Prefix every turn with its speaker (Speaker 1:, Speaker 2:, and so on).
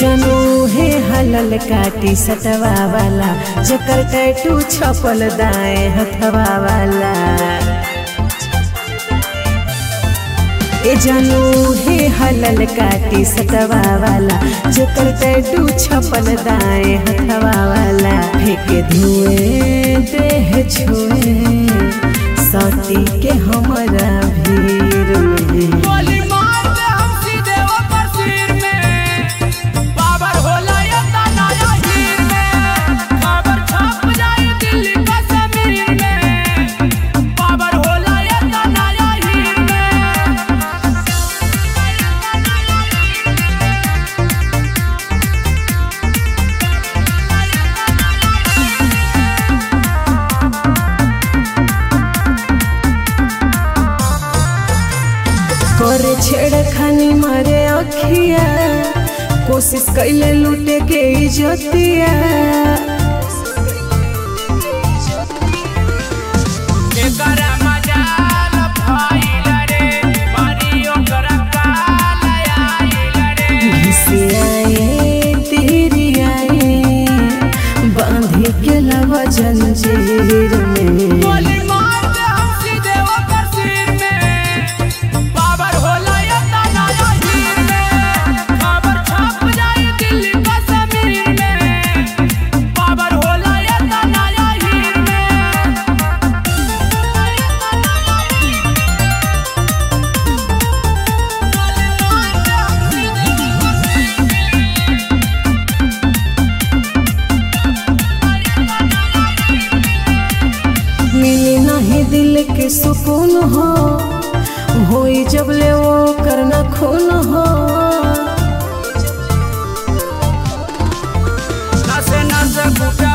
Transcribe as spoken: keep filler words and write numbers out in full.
Speaker 1: जनू है हलल काटी सटवा वाला जकर टैटू छपल दाएं हथवा वाला। ए जनू है हलल काटी सटवा वाला जकर टैटू छपल दाएं हथवा वाला। फेंके धुएं देह छुए सती के हमरा भीड़ में करे छेड़खानी मारे अखिया कोशिश कैले लूटे के इज्जतिया। घिसियाए तेरी आए बांधे के लवा जंजीर में दिल के सुकून हो होई जब ले वो करना खून हो।
Speaker 2: नसे नसे